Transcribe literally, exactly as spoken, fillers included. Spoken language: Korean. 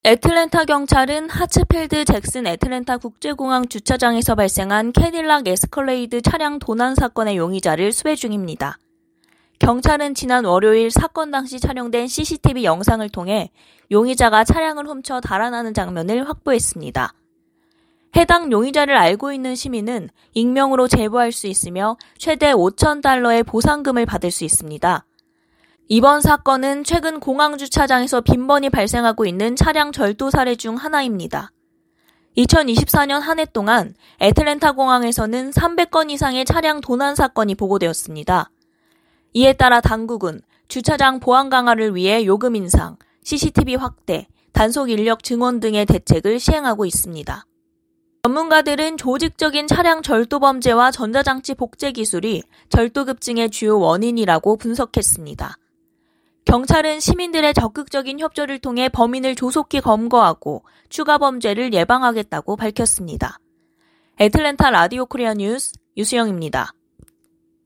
애틀랜타 경찰은 하츠필드 잭슨 애틀랜타 국제공항 주차장에서 발생한 캐딜락 에스컬레이드 차량 도난 사건의 용의자를 수배 중입니다. 경찰은 지난 월요일 사건 당시 촬영된 씨씨티비 영상을 통해 용의자가 차량을 훔쳐 달아나는 장면을 확보했습니다. 해당 용의자를 알고 있는 시민은 익명으로 제보할 수 있으며 최대 오천 달러의 보상금을 받을 수 있습니다. 이번 사건은 최근 공항주차장에서 빈번히 발생하고 있는 차량 절도 사례 중 하나입니다. 이천이십사 년 한 해 동안 애틀랜타 공항에서는 삼백 건 이상의 차량 도난 사건이 보고되었습니다. 이에 따라 당국은 주차장 보안 강화를 위해 요금 인상, 씨씨티비 확대, 단속 인력 증원 등의 대책을 시행하고 있습니다. 전문가들은 조직적인 차량 절도 범죄와 전자장치 복제 기술이 절도 급증의 주요 원인이라고 분석했습니다. 경찰은 시민들의 적극적인 협조를 통해 범인을 조속히 검거하고 추가 범죄를 예방하겠다고 밝혔습니다. 애틀랜타 라디오 코리아 뉴스 유수영입니다.